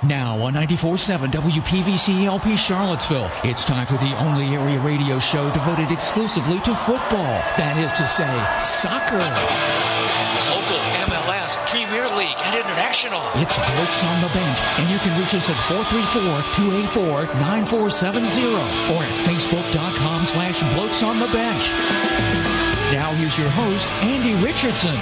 Now on 94.7 WPVC LP Charlottesville, it's time for the only area radio show devoted exclusively to football. That is to say, soccer. Local MLS, Premier League, and International. It's Blokes on the Bench, and you can reach us at 434-284-9470 or at facebook.com/Blokes on the Bench. Now here's your host, Andy Richardson.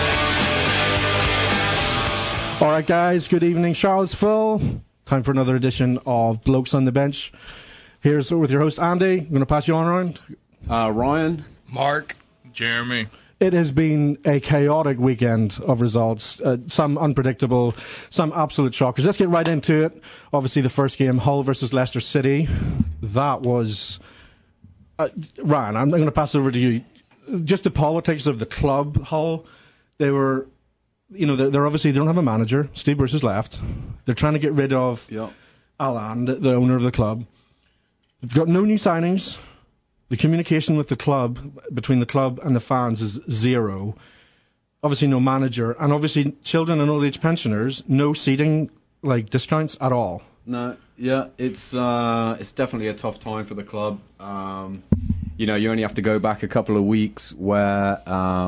All right, guys, good evening, Charlottesville. Time for another edition of Blokes on the Bench. Here's with your host, Andy. I'm going to pass you on around. Ryan. Mark. Jeremy. It has been a chaotic weekend of results, some unpredictable, some absolute shockers. Let's get right into it. Obviously, the first game, Hull versus Leicester City. That was... Ryan, I'm going to pass it over to you. Just the politics of the club, Hull, they were... You know, they're obviously, they don't have a manager. Steve Bruce has left. They're trying to get rid of Alan, the owner of the club. They've got no new signings. The communication with the club, between the club and the fans, is zero. Obviously no manager. And obviously children and old age pensioners, no seating, like, discounts at all. No, yeah, it's definitely a tough time for the club. You know, you only have to go back a couple of weeks where...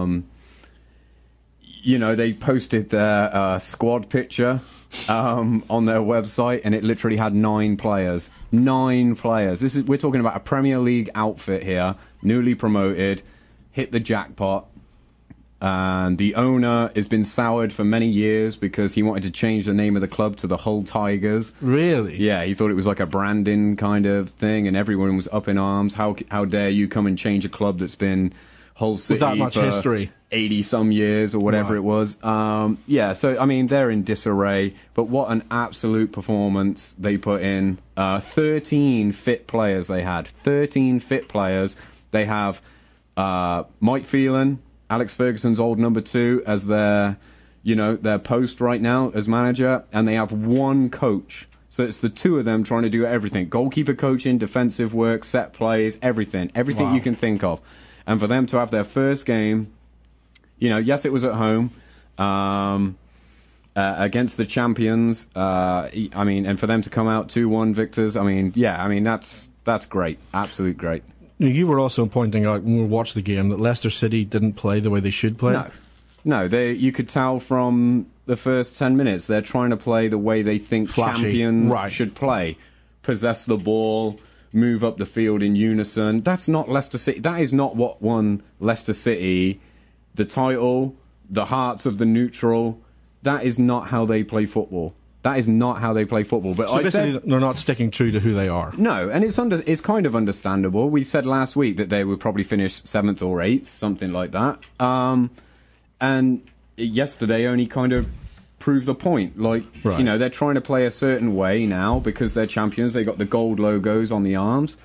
you know, they posted their squad picture on their website, and it literally had 9 players. 9 players. We're talking about a Premier League outfit here, newly promoted, hit the jackpot, and the owner has been soured for many years because he wanted to change the name of the club to the Hull Tigers. Really? Yeah, he thought it was like a branding kind of thing, and everyone was up in arms. How dare you come and change a club that's been Hull City with that much for history? 80-some years or whatever it was. Yeah, so, I mean, they're in disarray, but what an absolute performance they put in. 13 fit players they had. 13 fit players. They have Mike Phelan, Alex Ferguson's old number 2, as their post right now as manager, and they have one coach. So it's the two of them trying to do everything. Goalkeeper coaching, defensive work, set plays, everything. Everything you can think of. And for them to have their first game... You know, yes, it was at home against the champions. I mean, and for them to come out 2-1 victors, I mean, yeah, I mean, that's great. Absolute great. You were also pointing out when we watched the game that Leicester City didn't play the way they should play. No, you could tell from the first 10 minutes they're trying to play the way they think champions should play. Possess the ball, move up the field in unison. That's not Leicester City. That is not what won Leicester City the title, the hearts of the neutral. That is not how they play football. That is not how they play football. But so basically, they're not sticking true to who they are. No, and it's kind of understandable. We said last week that they would probably finish 7th or 8th, something like that. And yesterday only kind of proved the point. Like, you know, they're trying to play a certain way now because they're champions. They got the gold logos on the arms.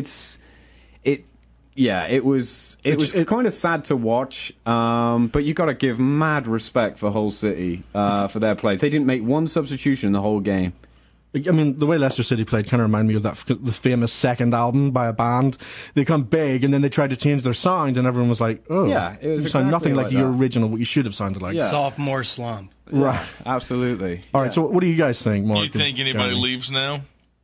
It was kind of sad to watch, but you got to give mad respect for Hull City for their players. They didn't make one substitution in the whole game. I mean, the way Leicester City played kind of reminded me of this famous second album by a band. They come big, and then they tried to change their sound, and everyone was like, "Oh, yeah, it was you sound exactly nothing like your original, what you should have sounded like." Yeah. Sophomore slump. Right, absolutely. All right, so what do you guys think, Mark? Do you think anybody leaves now?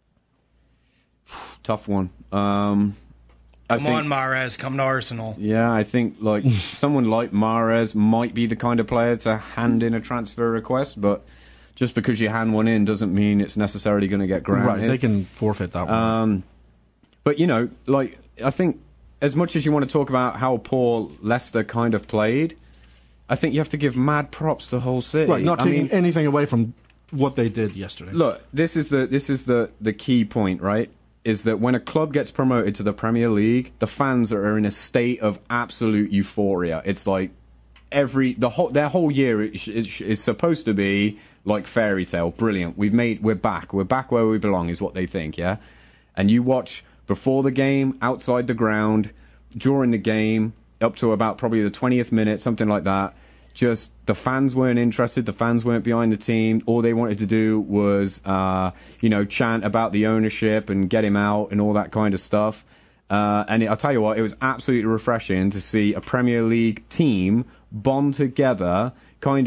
Tough one. Come on, Mahrez, come to Arsenal. Yeah, I think like someone like Mahrez might be the kind of player to hand in a transfer request, but just because you hand one in doesn't mean it's necessarily going to get granted. Right, they can forfeit that one. But, you know, like, I think as much as you want to talk about how poor Leicester kind of played, I think you have to give mad props to Hull City. Right, not taking anything away from what they did yesterday. Look, this is the key point, right? Is that when a club gets promoted to the Premier League, the fans are in a state of absolute euphoria. It's like their whole year is supposed to be like fairy tale, brilliant. We're back where we belong, is what they think, yeah. And you watch before the game, outside the ground, during the game, up to about probably the 20th minute, something like that. Just the fans weren't interested. The fans weren't behind the team. All they wanted to do was, chant about the ownership and get him out and all that kind of stuff. I'll tell you what, it was absolutely refreshing to see a Premier League team bond together, kind of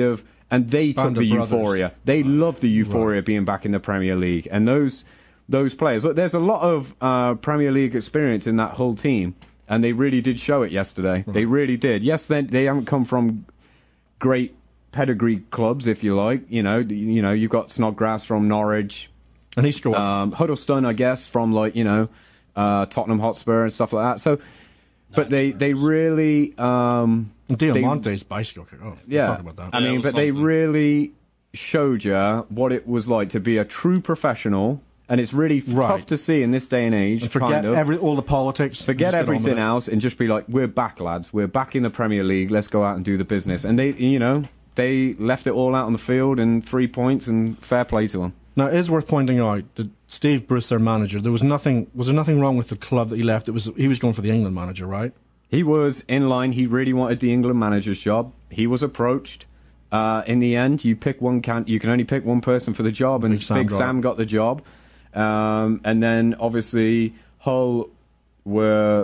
and they took Band the of brothers. euphoria. They loved the euphoria being back in the Premier League, and those players. Look, there's a lot of Premier League experience in that whole team, and they really did show it yesterday. They really did. Yes, they haven't come from great pedigree clubs, if you like. You've got Snodgrass from Norwich, And he scored. Huddleston, I guess, from Tottenham Hotspur and stuff like that. So, but they really Diamante's bicycle kick. Oh, we'll talk about that. I mean, but they really showed you what it was like to be a true professional, and it's really tough to see in this day and age. And forget all the politics. Forget everything else, and just be like, "We're back, lads. We're back in the Premier League. Let's go out and do the business." And they left it all out on the field, and 3 points, and fair play to them. Now, it is worth pointing out that Steve Bruce, their manager, was there nothing wrong with the club that he left? He was going for the England manager, right? He was in line. He really wanted the England manager's job. He was approached. In the end, you can only pick one person for the job, and Big Sam got the job. And then, obviously, Hull were,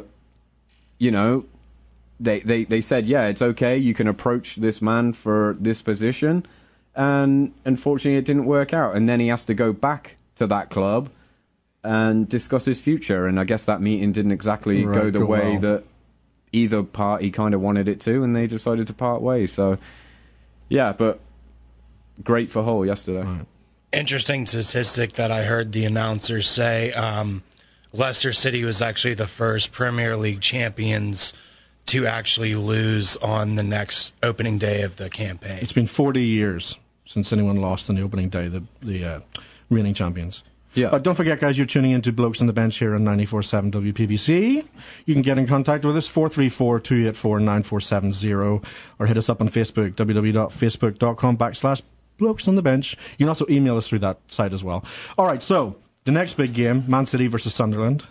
they said, yeah, it's okay, you can approach this man for this position. And unfortunately, it didn't work out. And then he has to go back to that club and discuss his future. And I guess that meeting didn't exactly go the way that either party kind of wanted it to, and they decided to part ways. So, yeah, but great for Hull yesterday. Right. Interesting statistic that I heard the announcers say. Leicester City was actually the first Premier League champions to actually lose on the next opening day of the campaign. It's been 40 years since anyone lost on the opening day, the reigning champions. Yeah. But don't forget, guys, you're tuning into Blokes on the Bench here on 94.7 WPVC. You can get in contact with us, 434-284-9470, or hit us up on Facebook, www.facebook.com/Blokes on the Bench. You can also email us through that site as well. All right, so the next big game, Man City versus Sunderland.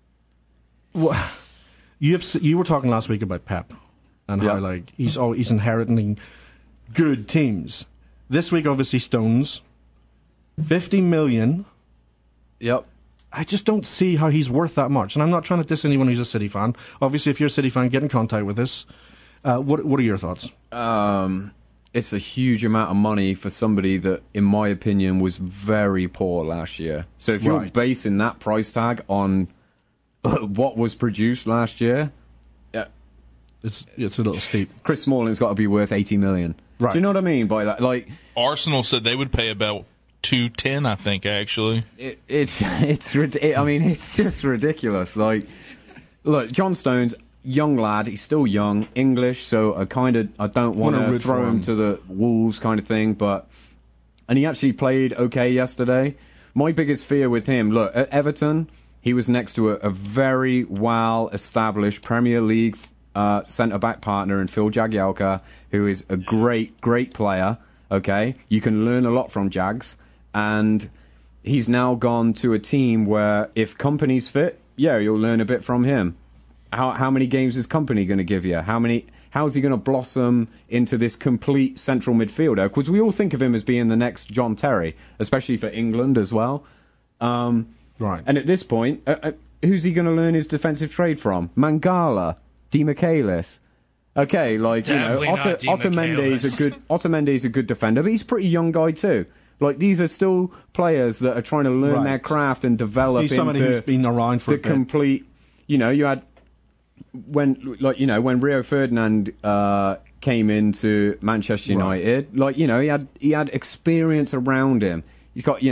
You were talking last week about Pep and how he's inheriting good teams. This week, obviously, Stones, 50 million. Yep. I just don't see how he's worth that much. And I'm not trying to diss anyone who's a City fan. Obviously, if you're a City fan, get in contact with us. What are your thoughts? It's a huge amount of money for somebody that, in my opinion, was very poor last year. So if you're basing that price tag on what was produced last year, yeah, it's a little steep. Chris Smalling's got to be worth 80 million. Right. Do you know what I mean by that? Like, Arsenal said they would pay about 210, I think, actually. It's just ridiculous. Like, look, John Stones, young lad, he's still young, English, so I don't want to throw him to the wolves kind of thing, and he actually played okay yesterday. My biggest fear with him, look, at Everton, he was next to a very well-established Premier League centre-back partner in Phil Jagielka, who is a great, great player, okay? You can learn a lot from Jags, and he's now gone to a team where if Kompany's fit, yeah, you'll learn a bit from him. How many games is Kompany going to give you? How's he going to blossom into this complete central midfielder? Because we all think of him as being the next John Terry, especially for England as well. Right. And at this point, who's he going to learn his defensive trade from? Mangala, Di Michaelis. Okay, Otamendi's a good defender, but he's a pretty young guy too. Like, these are still players that are trying to learn their craft and develop He's somebody who's been around for the complete. You had when Rio Ferdinand came into Manchester United. He had experience around him. He's got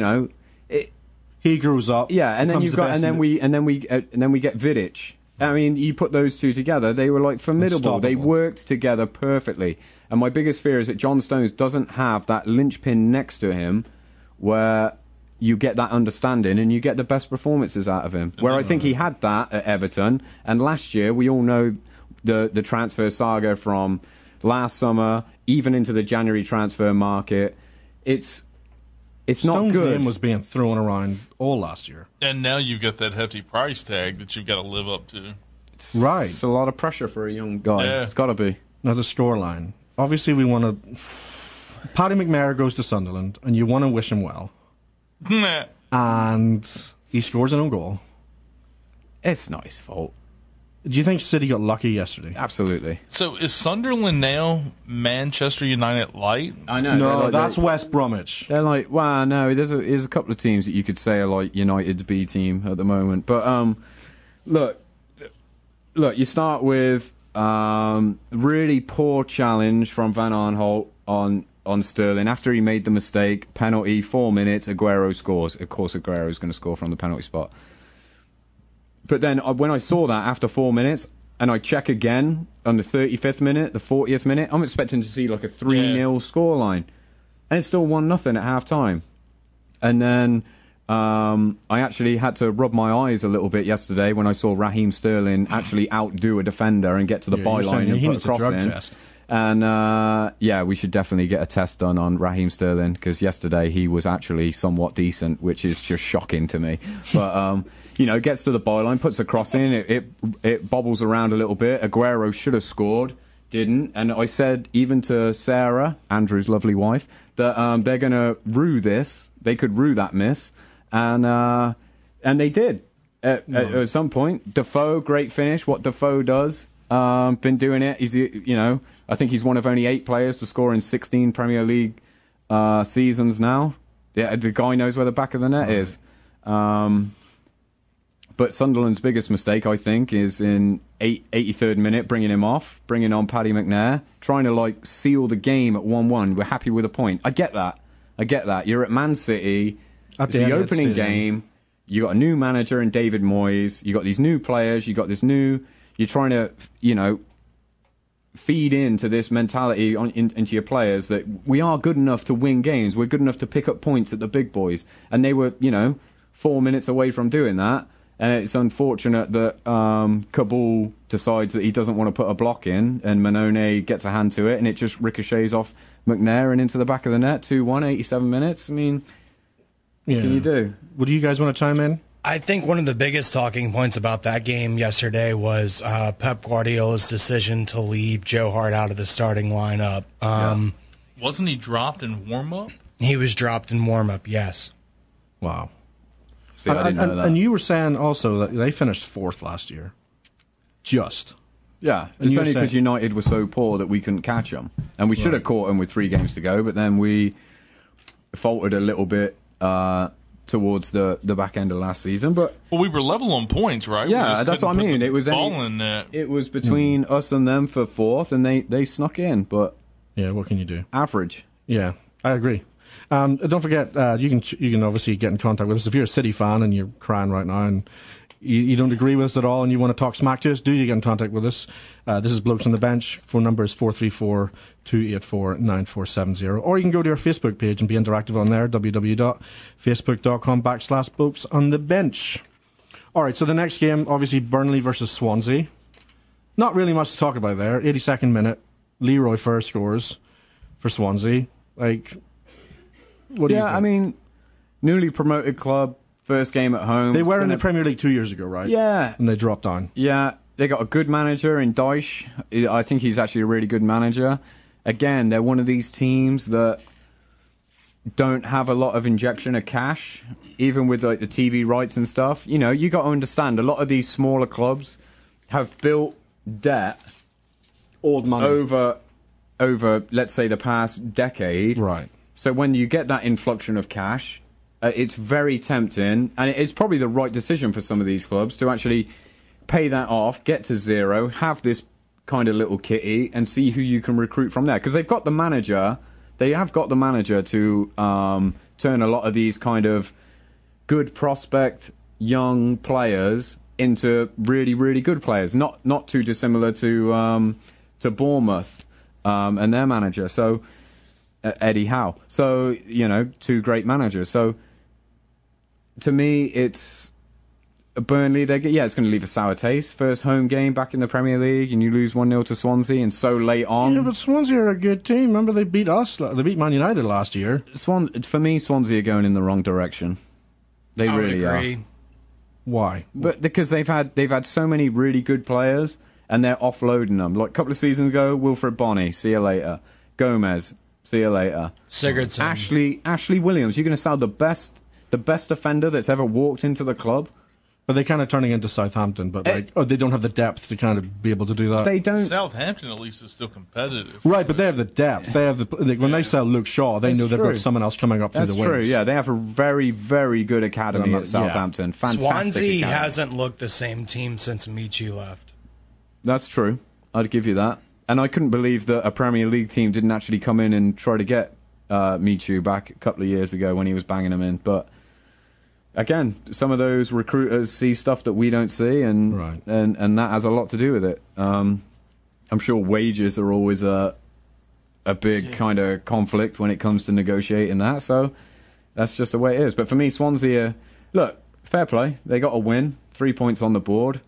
he grows up. Yeah, and then we get Vidic. I mean, you put those two together, they were like formidable. They worked together perfectly. And my biggest fear is that John Stones doesn't have that linchpin next to him where you get that understanding and you get the best performances out of him. Where I think he had that at Everton. And last year, we all know the transfer saga from last summer, even into the January transfer market. It's not good. Stone's name was being thrown around all last year. And now you've got that hefty price tag that you've got to live up to. Right. It's a lot of pressure for a young guy. Yeah. It's got to be. Now, the scoreline. Obviously, we want to... Paddy McNair goes to Sunderland, and you want to wish him well. And he scores an own goal. It's not his fault. Do you think City got lucky yesterday? Absolutely. So is Sunderland now Manchester United light? I know. No, that's West Bromwich. They're like, wow, no, there's a couple of teams that you could say are like United's B team at the moment. But look, you start with really poor challenge from Van Aanholt on Sterling after he made the mistake. Penalty, 4 minutes, Aguero scores. Of course, Aguero's going to score from the penalty spot. But then when I saw that after 4 minutes, and I check again on the 35th minute, the 40th minute, I'm expecting to see like a 3-0 scoreline. And it's still 1-0 at half-time. And then I actually had to rub my eyes a little bit yesterday when I saw Raheem Sterling actually outdo a defender and get to the byline and put a cross in. Test. And we should definitely get a test done on Raheem Sterling, because yesterday he was actually somewhat decent, which is just shocking to me. But gets to the byline, puts a cross in, it bobbles around a little bit. Aguero should have scored, didn't. And I said even to Sarah, Andrew's lovely wife, that they're going to rue this. They could rue that miss, and they did at some point. Defoe, great finish. What Defoe does, been doing it. He's I think he's one of only 8 players to score in 16 Premier League seasons now. Yeah, the guy knows where the back of the net is. But Sunderland's biggest mistake, I think, is in 83rd minute, bringing him off, bringing on Paddy McNair, trying to seal the game at 1-1. We're happy with a point. I get that. You're at Man City. It's the opening game. You got a new manager in David Moyes. You got these new players. You got this new. You're trying to, feed into this mentality into your players that we are good enough to win games. We're good enough to pick up points at the big boys. And they were, 4 minutes away from doing that. And it's unfortunate that Kabul decides that he doesn't want to put a block in, and Manone gets a hand to it, and it just ricochets off McNair and into the back of the net. 2-1, 87 minutes. I mean, what can you do? What do you guys want to chime in? I think one of the biggest talking points about that game yesterday was Pep Guardiola's decision to leave Joe Hart out of the starting lineup. Wasn't he dropped in warm-up? He was dropped in warm-up, yes. Wow. See, I didn't know that. And you were saying also that they finished 4th last year. Just. Yeah, it's only because United were so poor that we couldn't catch them. And we should have caught them with 3 games to go, but then we faltered a little bit towards the back end of last season. But we were level on points, right? Yeah, that's what I mean. It was between us and them for 4th, and they snuck in. But yeah, what can you do? Average. Yeah, I agree. Don't forget, you can obviously get in contact with us if you're a City fan and you're crying right now and you don't agree with us at all and you want to talk smack to us. Do you get in contact with us? This is Blokes on the Bench. Phone number is 434-284-9470. Or you can go to our Facebook page and be interactive on there. www.facebook.com/Blokes on the Bench. All right, so the next game, obviously Burnley versus Swansea. Not really much to talk about there. 82nd minute, Leroy Fer scores for Swansea. What do you think? I mean, newly promoted club, first game at home. They were in the Premier League 2 years ago, right? Yeah. And they dropped down. Yeah, they got a good manager in Dyche. I think he's actually a really good manager. Again, they're one of these teams that don't have a lot of injection of cash, even with the TV rights and stuff. You got to understand, a lot of these smaller clubs have built debt old money over, let's say, the past decade. Right. So when you get that influxion of cash, it's very tempting, and it's probably the right decision for some of these clubs to actually pay that off, get to 0, have this kind of little kitty, and see who you can recruit from there. Because they've got the manager, they have got the manager to turn a lot of these kind of good prospect young players into really, really good players. Not too dissimilar to Bournemouth and their manager. So. Eddie Howe. So, 2 great managers. So, to me, it's Burnley. It's going to leave a sour taste. First home game back in the Premier League, and you lose 1-0 to Swansea, and so late on. Yeah, but Swansea are a good team. Remember, they beat us. They beat Man United last year. For me, Swansea are going in the wrong direction. They really are. Why? But because they've had so many really good players, and they're offloading them. Like a couple of seasons ago, Wilfred Bonney, see you later. Gomez. See you later. Sigurdsson. Ashley Williams. You're going to sell the best defender that's ever walked into the club. But they're kind of turning into Southampton, but they don't have the depth to kind of be able to do that. They don't. Southampton, at least, is still competitive. Right, but they have the depth. They have when they sell Luke Shaw, they know they've got someone else coming up through the wings. That's true. Yeah, they have a very, very good academy at Southampton. Yeah. Fantastic. Swansea academy. hasn't looked the same team since Michi left. That's true. I'd give you that. And I couldn't believe that a Premier League team didn't actually come in and try to get Michu back a couple of years ago when he was banging them in. But again, some of those recruiters see stuff that we don't see, and that has a lot to do with it. I'm sure wages are always a big kind of conflict when it comes to negotiating that. So that's just the way it is. But for me, Swansea, look, fair play. They got a win, 3 points on the board.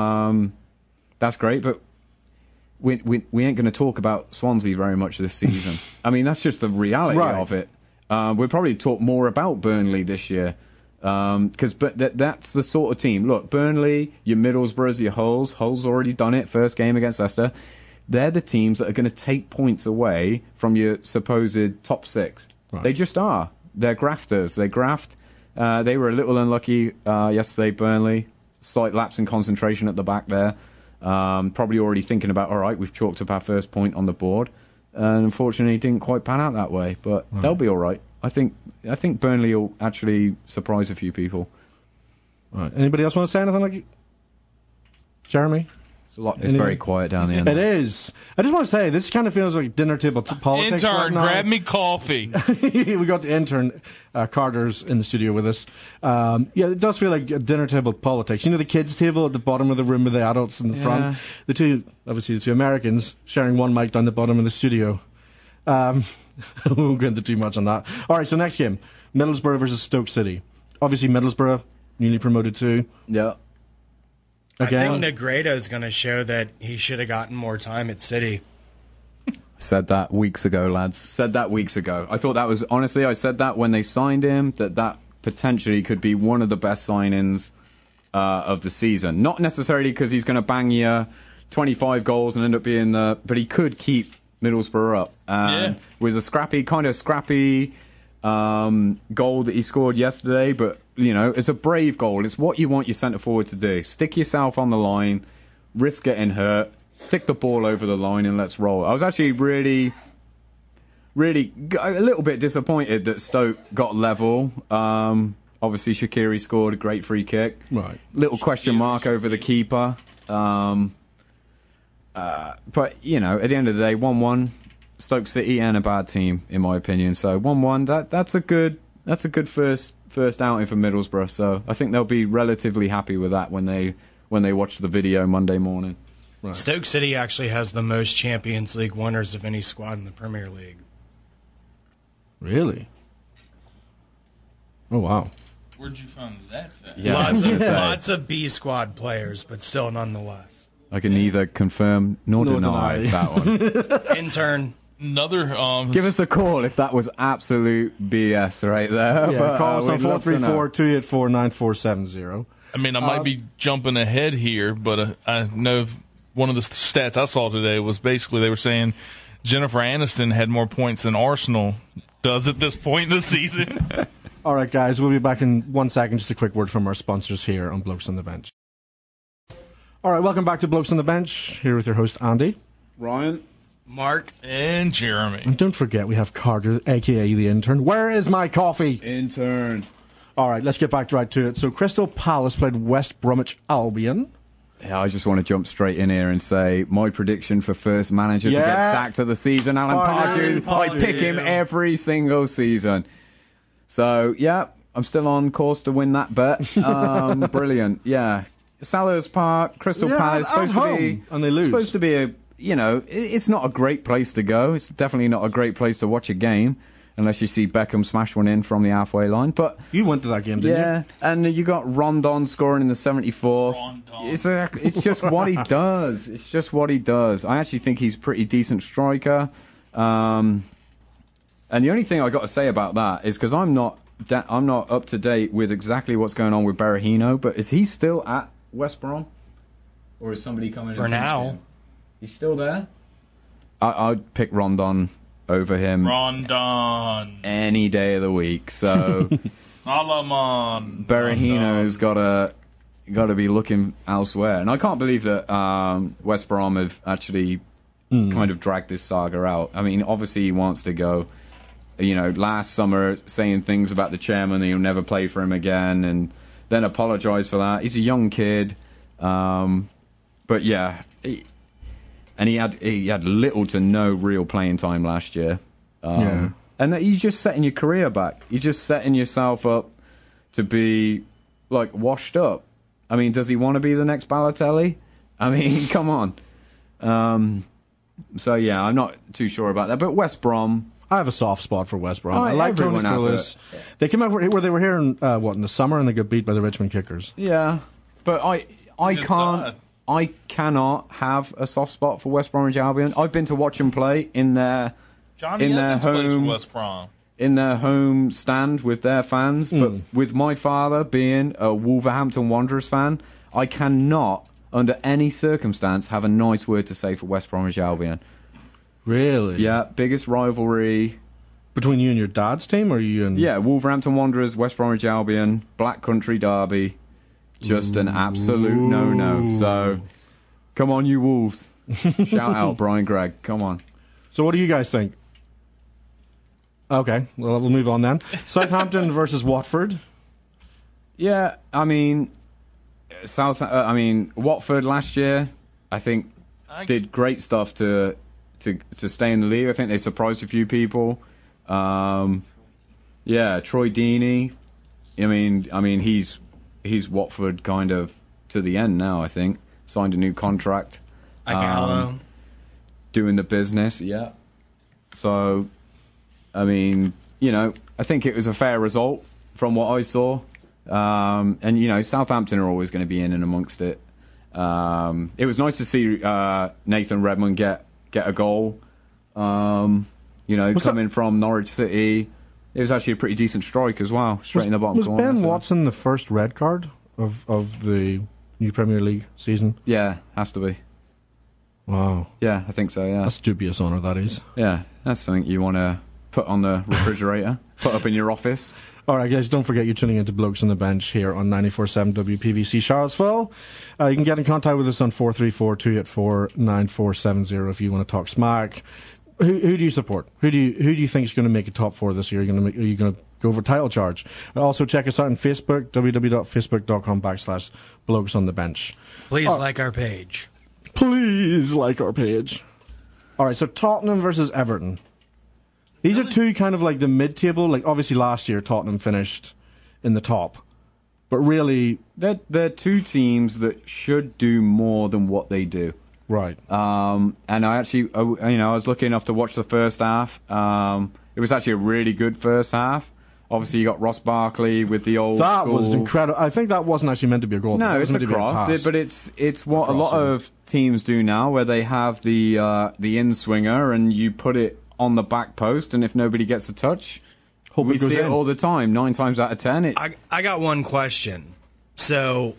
That's great, but we ain't going to talk about Swansea very much this season. I mean, that's just the reality of it. We'll probably talk more about Burnley this year. But that's the sort of team. Look, Burnley, your Middlesbroughs, your Hulls. Hull's already done it, first game against Leicester. They're the teams that are going to take points away from your supposed top six. Right. They just are. They're grafters. They graft. They were a little unlucky yesterday, Burnley. Slight lapse in concentration at the back there. Probably already thinking about, all right, we've chalked up our first point on the board. And unfortunately, it didn't quite pan out that way. But they'll be all right. I think Burnley will actually surprise a few people. Right. Anybody else want to say anything like Jeremy? It's very quiet down the end. It is. I just want to say, this kind of feels like dinner table politics. Intern, grab me coffee. We got the intern, Carter's in the studio with us. It does feel like dinner table politics. You know, the kids' table at the bottom of the room with the adults in the front. The two Americans sharing one mic down the bottom of the studio. We won't go into too much on that. All right, so next game, Middlesbrough versus Stoke City. Obviously, Middlesbrough, newly promoted too. Yeah. Again, I think Negredo's going to show that he should have gotten more time at City. Said that weeks ago, lads. Said that weeks ago. I thought that was, honestly, I said that when they signed him, that potentially could be one of the best signings of the season. Not necessarily because he's going to bang you 25 goals and end up being but he could keep Middlesbrough up. With a scrappy goal that he scored yesterday, but you know, it's a brave goal. It's what you want your centre forward to do. Stick yourself on the line, risk getting hurt, stick the ball over the line, and let's roll. I was actually really a little bit disappointed that Stoke got level. Obviously, Shaqiri scored a great free kick. Right. Little question mark over the keeper. But you know, at the end of the day, 1-1. Stoke City and a bad team, in my opinion. So 1-1. That's a good first outing for Middlesbrough. So I think they'll be relatively happy with that when they watch the video Monday morning. Right. Stoke City actually has the most Champions League winners of any squad in the Premier League. Oh wow! Where'd you find that fact? Yeah, lots of B squad players, but still nonetheless. I can neither confirm nor deny that one. Intern. Another. Give us a call if that was absolute BS right there. Yeah, call us on 434-284-9470. I mean, I might be jumping ahead here, but I know one of the stats I saw today was basically they were saying Jennifer Aniston had more points than Arsenal does at this point in the season. All right, guys, we'll be back in 1 second. Just a quick word from our sponsors here on Blokes on the Bench. All right, welcome back to Blokes on the Bench, here with your host, Andy. Ryan. Mark. And Jeremy. And don't forget, we have Carter, a.k.a. the intern. Where is my coffee? Intern. All right, let's get back right to it. So Crystal Palace played West Bromwich Albion. Yeah, I just want to jump straight in here and say my prediction for first manager to get sacked of the season, Alan Pardew. I pick him every single season. So, yeah, I'm still on course to win that bet. Brilliant. Yeah. Selhurst Park, Crystal Palace, supposed to be, and they lose. Supposed to be a, you know, it's not a great place to go. It's definitely not a great place to watch a game, unless you see Beckham smash one in from the halfway line. But you went to that game, didn't you? Yeah, and you got Rondon scoring in the 74th. It's just what he does. It's just what he does. I actually think he's a pretty decent striker. And the only thing I got to say about that is because I'm not up to date with exactly what's going on with Berahino, but is he still at West Brom, or is somebody coming for now? He's still there. I'd pick Rondon over him. Rondon any day of the week. So Solomon Berahino's got be looking elsewhere. And I can't believe that West Brom have actually kind of dragged this saga out. I mean, obviously he wants to go. You know, last summer saying things about the chairman that he'll never play for him again, and then apologise for that. He's a young kid, but yeah, he had little to no real playing time last year. And that you're just setting your career back. You're just setting yourself up to be like washed up. I mean, does he want to be the next Balotelli? I mean, come on. So yeah, I'm not too sure about that. But West Brom, I have a soft spot for West Brom. I like everyone Tony has Pulis. They came out where they were here in in the summer, and they got beat by the Richmond Kickers. Yeah, but I cannot have a soft spot for West Bromwich Albion. I've been to watch them play in their West Brom. In their home stand with their fans. But with my father being a Wolverhampton Wanderers fan, I cannot, under any circumstance, have a nice word to say for West Bromwich Albion. Really? Yeah, biggest rivalry. Between you and your dad's team, or you and... Yeah, Wolverhampton Wanderers, West Bromwich Albion, Black Country Derby. Just an absolute no-no. So, come on, you Wolves. Shout out, Brian Gregg. Come on. So what do you guys think? Okay, well, we'll move on then. Southampton versus Watford. Yeah, I mean, Watford last year, I think, did great stuff to stay in the league. I think they surprised a few people. Troy Deeney. I mean, he's Watford kind of to the end now. I think signed a new contract. Doing the business. Yeah. So, I mean, I think it was a fair result from what I saw. And Southampton are always going to be in and amongst it. It was nice to see Nathan Redmond get a goal. Coming from Norwich City, it was actually a pretty decent strike as well, straight in the bottom corner. Was Ben Watson the first red card of the new Premier League season? Yeah, has to be. Wow. Yeah, I think so. Yeah, that's dubious honour. That is. Yeah, that's something you want to put on the refrigerator, put up in your office. All right, guys, don't forget you're tuning into Blokes on the Bench here on 94.7 WPVC Charlottesville. You can get in contact with us on 434-284-9470 if you want to talk smack. Who do you support? Who do you think is going to make a top four this year? Are you going to go for title charge? Also, check us out on Facebook, www.facebook.com/Blokes on the Bench. Please like our page. Please like our page. All right, so Tottenham versus Everton. These are two kind of like the mid-table. Like, obviously last year Tottenham finished in the top. But really... They're two teams that should do more than what they do. Right. And I actually, I was lucky enough to watch the first half. It was actually a really good first half. Obviously, you got Ross Barkley with the old That school. was incredible. I think that wasn't actually meant to be a goal. No, it's a cross. But it's what a lot of teams do now, where they have the in-swinger and you put it on the back post, and if nobody gets a touch, we see it all the time. 9 times out of 10. I got one question. So,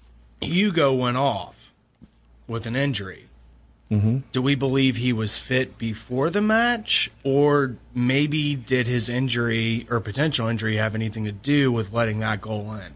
Hugo went off with an injury. Mm-hmm. Do we believe he was fit before the match, or maybe did his injury or potential injury have anything to do with letting that goal in?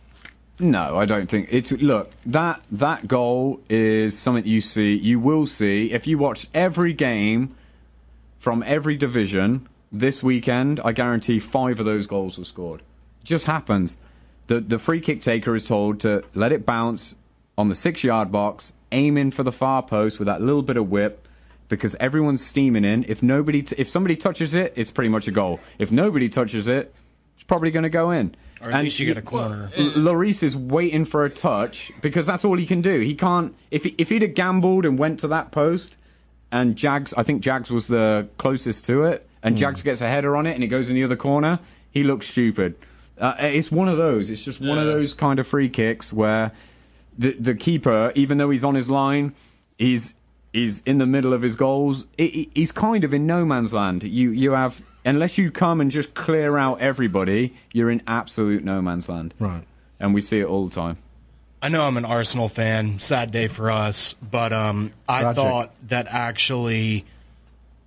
No, I don't think it's. Look, that goal is something you will see if you watch every game from every division this weekend. I guarantee 5 of those goals were scored. It just happens. The free kick taker is told to let it bounce on the 6-yard box, aim in for the far post with that little bit of whip, because everyone's steaming in. If somebody touches it, it's pretty much a goal. If nobody touches it, it's probably going to go in. Or at least you get a corner. Lloris is waiting for a touch because that's all he can do. He can't. If he'd have gambled and went to that post, and I think Jags was the closest to it, and Jags gets a header on it and it goes in the other corner, he looks stupid. It's one of those. It's just one of those kind of free kicks where the keeper, even though he's on his line, he's in the middle of his goals. He's kind of in no man's land. You have, unless you come and just clear out everybody, you're in absolute no man's land. Right. And we see it all the time. I know I'm an Arsenal fan. Sad day for us. But I thought that actually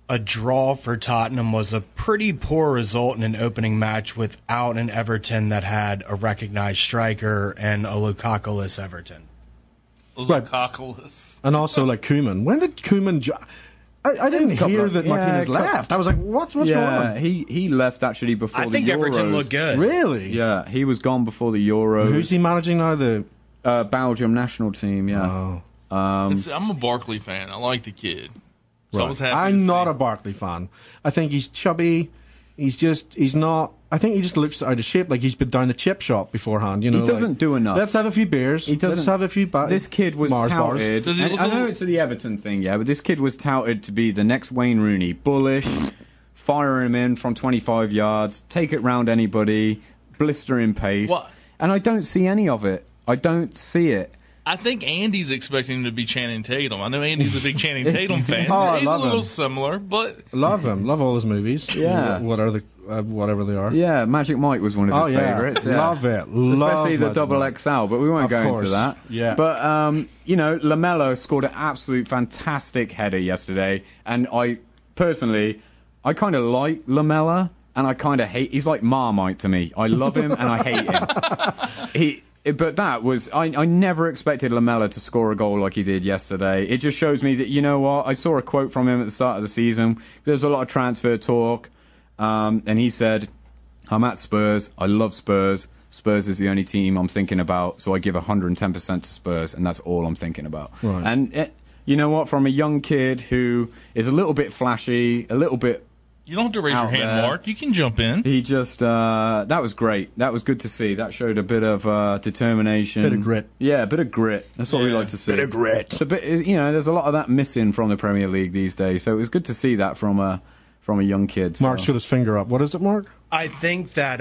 a draw for Tottenham was a pretty poor result in an opening match without an Everton that had a recognized striker and a Lukaku-less Everton. Lukaku-less. And also, like, Koeman. When did Koeman... I didn't hear that Martinez left. I was like, what's going on? He left actually before the Euros. I think Everton looked good. Really? Yeah, he was gone before the Euros. Who's he managing now? The Belgium national team, yeah. Oh. I'm a Barkley fan. I like the kid. So I was happy I'm to not see. a Barkley fan. I think he's chubby. He's not. I think he just looks out of shape, like he's been down the chip shop beforehand. You know, He doesn't do enough. Let's have a few beers. He doesn't. Let's have a few. This kid was Mars bars. touted. Does he look I know little- it's the Everton thing, yeah, but this kid was touted to be the next Wayne Rooney. Bullish, fire him in from 25 yards, take it round anybody, blistering pace. What? And I don't see any of it. I don't see it. I think Andy's expecting him to be Channing Tatum. I know Andy's a big Channing Tatum fan. Oh, I He's a love little him. similar, but Love him. Love all his movies. Yeah. Whatever they are. Yeah, Magic Mike was one of his Oh, yeah. favourites. Yeah. Love it. Especially the Love double Magic XL, but we won't Of go into course. that. Yeah. But, Lamella scored an absolute fantastic header yesterday, and I kind of like Lamella, and I kind of hate... He's like Marmite to me. I love him, and I hate him. But that was... I never expected Lamella to score a goal like he did yesterday. It just shows me that, you know what, I saw a quote from him at the start of the season. There was a lot of transfer talk, and he said... I'm at Spurs. I love Spurs. Spurs is the only team I'm thinking about, so I give 110% to Spurs, and that's all I'm thinking about. Right. And you know what? From a young kid who is a little bit flashy, a little bit... you don't have to raise your Out hand, there. Mark. You can jump in. He just... that was great. That was good to see. That showed a bit of determination. Bit of grit. Yeah, a bit of grit. That's what we Yeah. like to see. Bit of grit. It's a bit, there's a lot of that missing from the Premier League these days, so it was good to see that from a young kid. So. Mark's got his finger up. What is it, Mark? I think that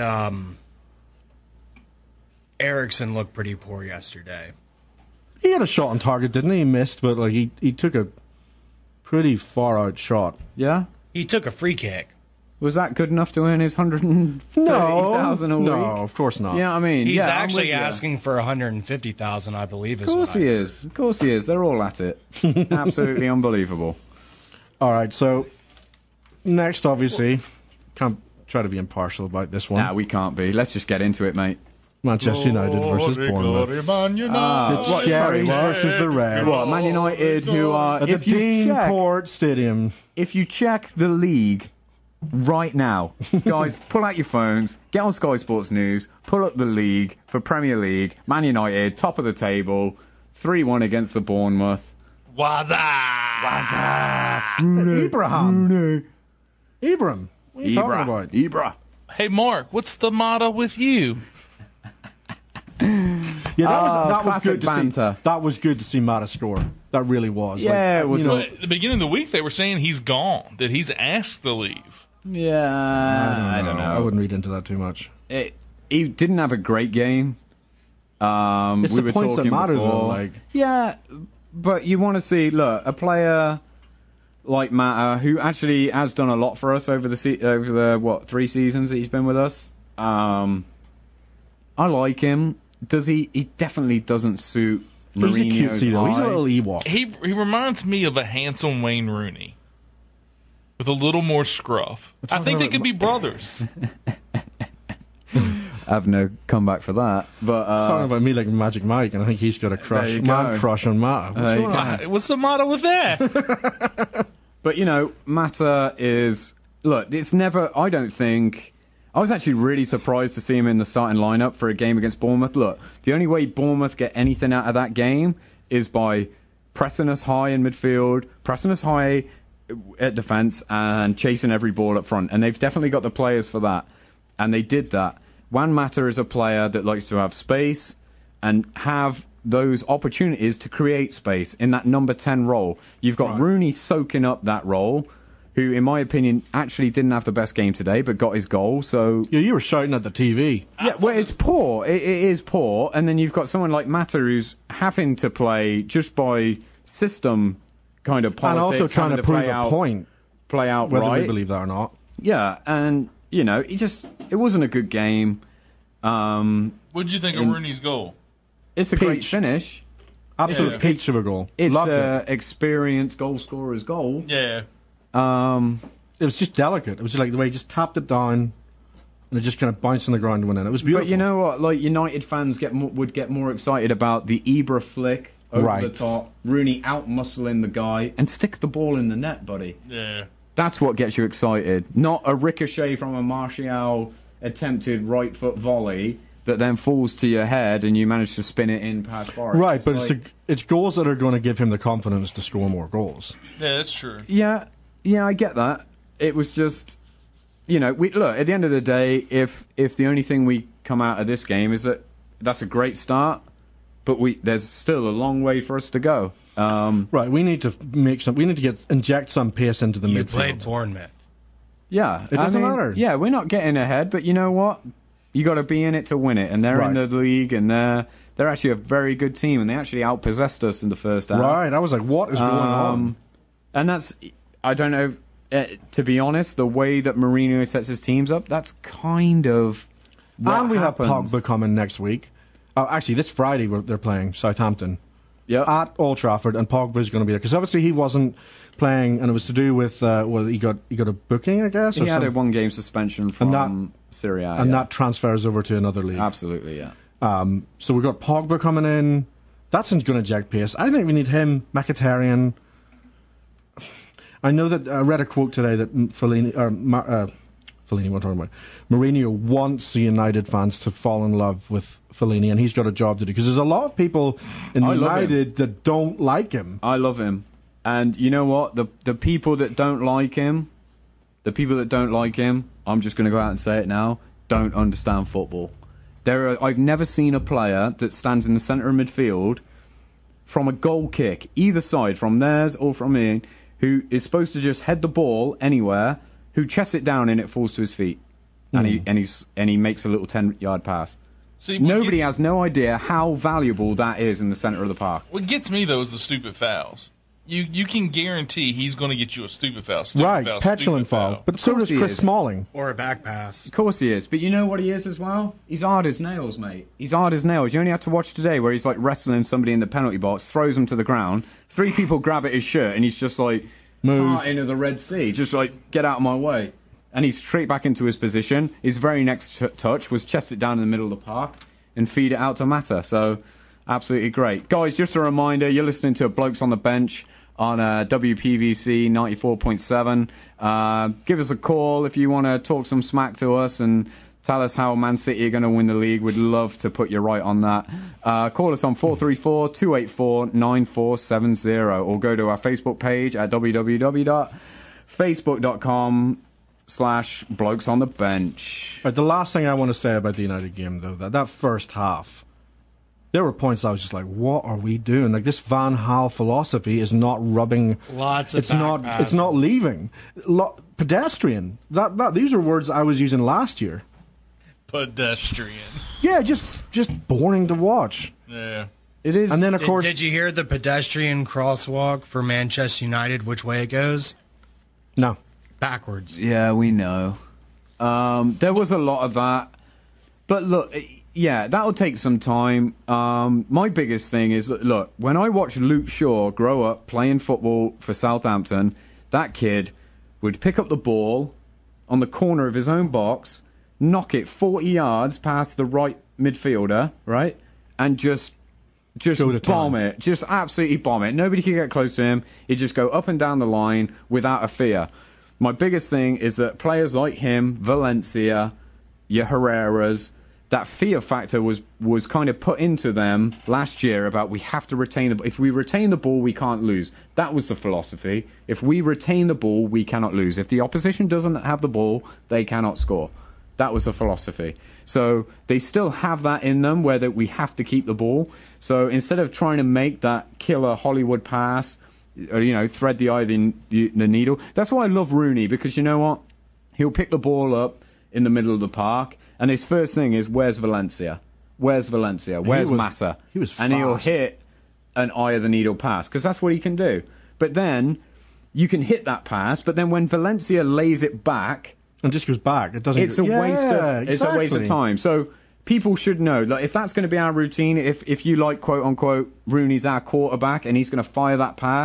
Eriksson looked pretty poor yesterday. He had a shot on target, didn't he? He missed, but like he took a pretty far out shot. Yeah? He took a free kick. Was that good enough to earn his 130,000 a week? No, of course not. Yeah, I mean, He's I'm actually with you. asking for 150,000, I believe. Of course he is. Of course he is. They're all at it. Absolutely unbelievable. All right, so next, obviously, can't try to be impartial about this one. Nah, we can't be. Let's just get into it, mate. Manchester United versus Bournemouth. The Cherries versus the Reds. What, Man United, who are... At the Deanport Stadium. If you check the league right now, guys, pull out your phones, get on Sky Sports News, pull up the league for Premier League. Man United, top of the table, 3-1 against the Bournemouth. Waza! Ibrahim. What are you talking about? Ibra. Hey, Mark, what's the motto with you? Yeah, that was classic good to banter. see. That was good to see Mata score. That really was. Yeah, it was You know, At the beginning of the week, they were saying he's gone, that he's asked to leave. Yeah, I don't know. I wouldn't read into that too much. He didn't have a great game. It's we the were points that talking matter, before. though. Like, Yeah, but you want to see, look, a player like Mata, who actually has done a lot for us over the 3 seasons that he's been with us. I like him. Does he? He definitely doesn't suit Mourinho's he's a cutesy though. He's a eye. little Ewok. He reminds me of a handsome Wayne Rooney with a little more scruff. I think they could be brothers. I have no comeback for that. But Talking about me like Magic Mike, and I think he's got a crush, you man go. crush on Mata. What's There you going on? go. What's the motto with that? But, Mata is... Look, it's never... I don't think... I was actually really surprised to see him in the starting lineup for a game against Bournemouth. Look, the only way Bournemouth get anything out of that game is by pressing us high in midfield, pressing us high at defence, and chasing every ball up front. And they've definitely got the players for that. And they did that. Juan Mata is a player that likes to have space and have those opportunities to create space in that number 10 role. You've got Rooney soaking up that role, who, in my opinion, actually didn't have the best game today, but got his goal. So Yeah, you were shouting at the TV. yeah, well, it's poor. It is poor. And then you've got someone like Mata who's having to play just by system kind of And politics, also trying having to prove play a out, point, play out whether right. we believe that or not. Yeah, and it wasn't a good game. What did you think of Rooney's goal? It's a great Peach. finish. Absolute Yeah. peach of a goal. It's Loved an it. experienced goal scorer's goal. Yeah. It was just delicate. It was like the way he just tapped it down, and it just kind of bounced on the ground and went in. It was beautiful. But you know what? Like United fans would get more excited about the Ibra flick over the top, Rooney out-muscling the guy, and stick the ball in the net, buddy. Yeah. That's what gets you excited. Not a ricochet from a Martial attempted right foot volley that then falls to your head and you manage to spin it in past Forest. Right, but it's goals that are going to give him the confidence to score more goals. Yeah, that's true. Yeah, I get that. It was just, look, at the end of the day, if the only thing we come out of this game is that's a great start, but there's still a long way for us to go. Right, we need to inject some pace into the midfield. You played Bournemouth. Yeah, it doesn't matter. Yeah, we're not getting ahead, but you know what? You got to be in it to win it, and they're in the league, and they're actually a very good team, and they actually outpossessed us in the first half. Right, I was like, what is going on? And that's, I don't know, to be honest, the way that Mourinho sets his teams up, that's kind of what And we happens. have Pogba coming next week. Actually, this Friday they're playing Southampton. Yep. At Old Trafford, and Pogba's going to be there because obviously he wasn't playing, and it was to do with he got a booking, I guess. He had a 1-game suspension from Serie A, and that transfers over to another league. Absolutely, yeah. So we've got Pogba coming in. That's going to inject pace. I think we need him, Mkhitaryan. I know that I read a quote today that Fellaini, what I'm talking about, Mourinho wants the United fans to fall in love with Fellaini, and he's got a job to do because there's a lot of people in United that don't like him. I love him, and you know what? The people that don't like him, I'm just going to go out and say it now, don't understand football. I've never seen a player that stands in the centre of midfield from a goal kick, either side, from theirs or from me, who is supposed to just head the ball anywhere, who chests it down and it falls to his feet, and he makes a little 10-yard pass. See, Nobody has no idea how valuable that is in the centre of the park. What gets me, though, is the stupid fouls. You can guarantee he's going to get you a stupid foul. Petulant foul. But so does Chris Smalling. Or a back pass. Of course he is. But you know what he is as well? He's hard as nails, mate. He's hard as nails. You only have to watch today where he's like wrestling somebody in the penalty box, throws him to the ground, 3 people grab at his shirt, and he's just like, move into the Red Sea. Just like, get out of my way. And he's straight back into his position. His very next touch was chest it down in the middle of the park and feed it out to Mata. So, absolutely great. Guys, just a reminder, you're listening to Blokes on the Bench on WPVC 94.7. Give us a call if you want to talk some smack to us and tell us how Man City are going to win the league. We'd love to put you right on that. Call us on 434-284-9470 or go to our Facebook page at www.facebook.com/blokesonthebench. Right, the last thing I want to say about the United game, though, that first half, there were points I was just like, what are we doing? Like, this Van Gaal philosophy is not rubbing. It's not leaving. Pedestrian. These are words I was using last year. Pedestrian. Yeah, just boring to watch. Yeah. It is. And then, of course... Did you hear the pedestrian crosswalk for Manchester United, which way it goes? No. Backwards. Yeah, we know. There was a lot of that. But look, yeah, that'll take some time. My biggest thing is, look, when I watched Luke Shaw grow up playing football for Southampton, that kid would pick up the ball on the corner of his own box, knock it 40 yards past the right midfielder, right? And just bomb it. Just absolutely bomb it. Nobody could get close to him. He'd just go up and down the line without a fear. My biggest thing is that players like him, Valencia, your Herreras, that fear factor was kind of put into them last year about we have to retain the ball. If we retain the ball, we can't lose. That was the philosophy. If we retain the ball, we cannot lose. If the opposition doesn't have the ball, they cannot score. That was the philosophy. So they still have that in them where we have to keep the ball. So instead of trying to make that killer Hollywood pass, or, thread the eye of the needle, that's why I love Rooney, because you know what? He'll pick the ball up in the middle of the park, and his first thing is, where's Valencia? Where's Valencia? Where's Mata? He was fast. And he'll hit an eye of the needle pass, because that's what he can do. But then you can hit that pass, but then when Valencia lays it back, and just goes back, it doesn't. It's a waste of time. So people should know, like, if that's going to be our routine, if you like, quote unquote, Rooney's our quarterback and he's going to fire that pass,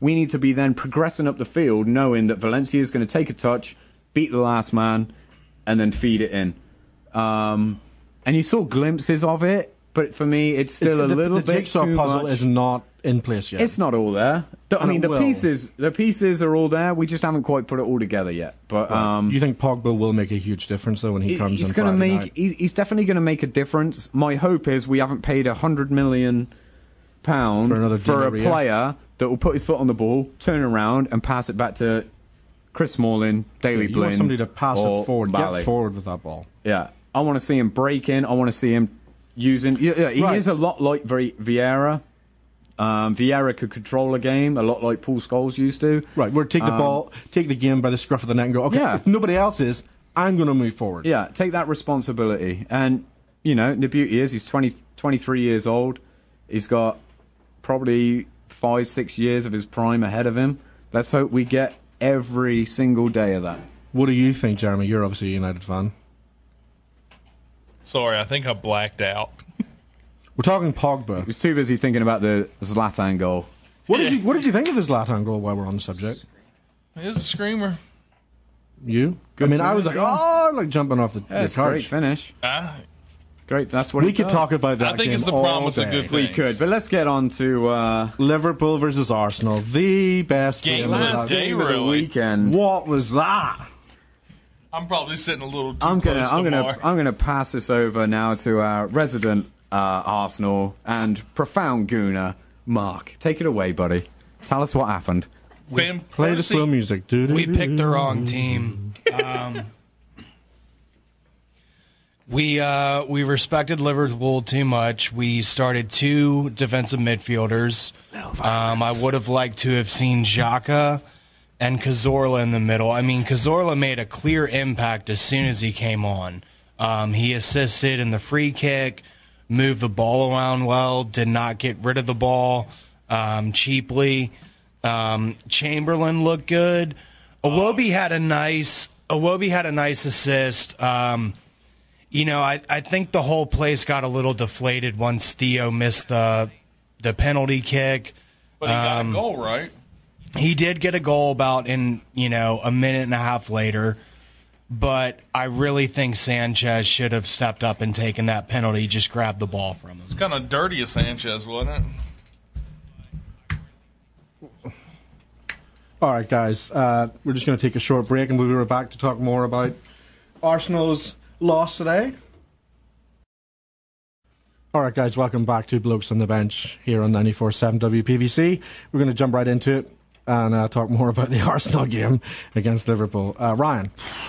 We need to be then progressing up the field, knowing that Valencia is going to take a touch, beat the last man, and then feed it in. And you saw glimpses of it, but for me, it's still a little bit The jigsaw too puzzle much. is not in place yet. It's not all there. I mean, it will. the pieces are all there. We just haven't quite put it all together yet. But You think Pogba will make a huge difference though when he comes he's on going to Friday make. night? He's definitely going to make a difference. My hope is we haven't paid £100 million for a player that will put his foot on the ball, turn around, and pass it back to Chris Smalling, Daley You Blind, want somebody to pass or it forward, Bally. get forward with that ball. Yeah, I want to see him break in. I want to see him using. Yeah, he Right. is a lot like Vieira. Vieira could control a game a lot like Paul Scholes used to. Right, we're take the ball, take the game by the scruff of the neck and go, okay, Yeah. if nobody else is, I'm going to move forward. Yeah, take that responsibility. And, you know, the beauty is he's 23 years old. He's got probably 5-6 years of his prime ahead of him. Let's hope we get every single day of that. What do you think, Jeremy? You're obviously a United fan. Sorry, I think I blacked out. We're talking Pogba. He was too busy thinking about the Zlatan goal. What did you think of this Zlatan goal while we're on the subject? Here's a screamer. You? Good I mean, I was finish, like, like jumping off the Yeah, it's a great couch. finish. I Great, that's what We he could does. talk about that think game it's the all promise of day. good We things. could, but let's get on to Liverpool versus Arsenal, the best Game game of of the that. day, game of the really. weekend. What was that? I'm probably sitting a little too I'm close to Mark. gonna pass this over now to our resident Arsenal and profound gooner, Mark. Take it away, buddy. Tell us what happened. Van Play the Persie- slow music, dude. We picked the wrong team. We respected Liverpool too much. We started 2 defensive midfielders. I would have liked to have seen Xhaka and Cazorla in the middle. I mean, Cazorla made a clear impact as soon as he came on. He assisted in the free kick, moved the ball around well, did not get rid of the ball cheaply. Chamberlain looked good. Iwobi had a nice assist. You know, I think the whole place got a little deflated once Theo missed the penalty kick. But he got a goal, right? He did get a goal about a minute and a half later. But I really think Sanchez should have stepped up and taken that penalty, just grabbed the ball from him. It's kind of dirty of Sanchez, wasn't it? All right, guys. We're just going to take a short break, and we'll be right back to talk more about Arsenal's loss today. All right, guys. Welcome back to Blokes on the Bench here on 94.7 WPVC. We're going to jump right into it and talk more about the Arsenal game against Liverpool. Ryan.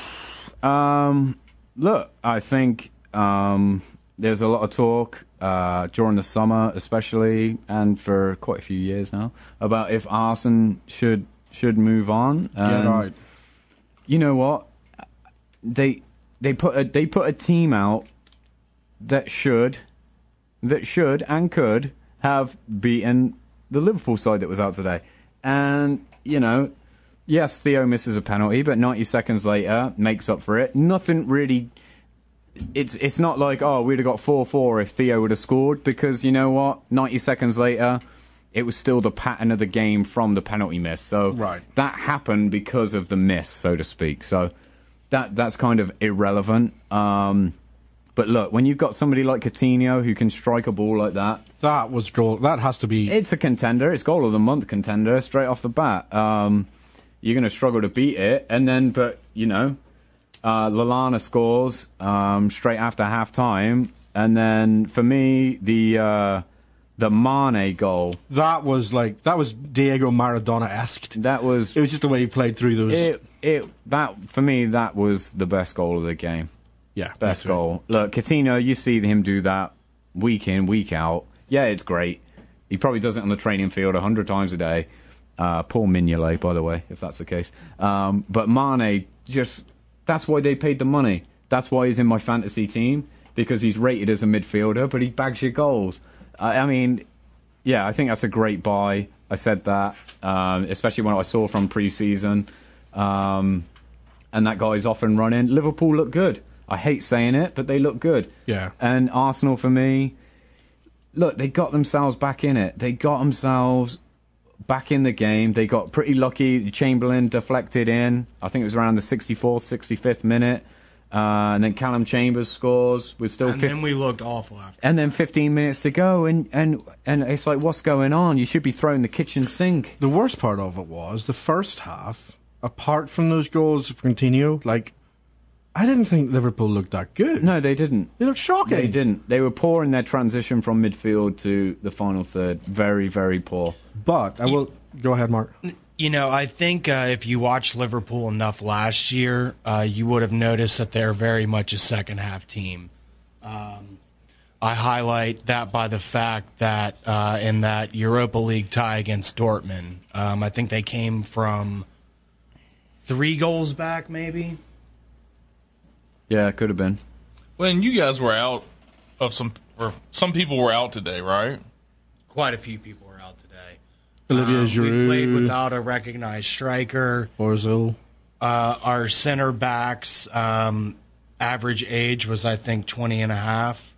Look, I think there's a lot of talk during the summer, especially, and for quite a few years now, about if Arsene should move on. Get out. You know what? They put a team out that should and could have beaten the Liverpool side that was out today, and you know. Yes, Theo misses a penalty, but 90 seconds later makes up for it. Nothing really. It's not like, oh, we'd have got 4-4 if Theo would have scored, because you know what? 90 seconds later, it was still the pattern of the game from the penalty miss. So Right. that happened because of the miss, so to speak. So that's kind of irrelevant. But look, when you've got somebody like Coutinho who can strike a ball like that, That was goal. That has to be. it's a contender. It's goal of the month contender straight off the bat. You're going to struggle to beat it, and then, but you know, Lallana scores straight after half time, and then for me, the Mane goal. That was Diego Maradona-esque. That was It was just the way he played through those. that for me, that was the best goal of the game. Yeah, Best goal. Look, Coutinho, you see him do that week in, week out. Yeah, it's great. He probably does it on the training field 100 times a day. Poor Mignolet, by the way, if that's the case. But Mane, that's why they paid the money. That's why he's in my fantasy team, because he's rated as a midfielder, but he bags your goals. I mean, yeah, I think that's a great buy. I said that, especially when I saw from pre-season. And that guy's off and running. Liverpool look good. I hate saying it, but they look good. Yeah. And Arsenal, for me, look, they got themselves back in it. They got themselves back in the game. They got pretty lucky. Chamberlain deflected in. I think it was around the 64th, 65th minute. And then Callum Chambers scores. Then we looked awful after. And then 15 minutes to go, and it's like, what's going on? You should be throwing the kitchen sink. The worst part of it was the first half, apart from those goals of Coutinho, like, I didn't think Liverpool looked that good. No, they didn't. They looked shocking. They didn't. They were poor in their transition from midfield to the final third. Very, very poor. But I will... Go ahead, Mark. You know, I think if you watched Liverpool enough last year, you would have noticed that they're very much a second-half team. I highlight that by the fact that in that Europa League tie against Dortmund, I think they came from 3 goals back, maybe. Yeah, it could have been. When you guys were out of some people were out today, right? Quite a few people were out today. Olivier Giroud. We played without a recognized striker. Ozil. Our center backs average age was, I think, 20 and a half.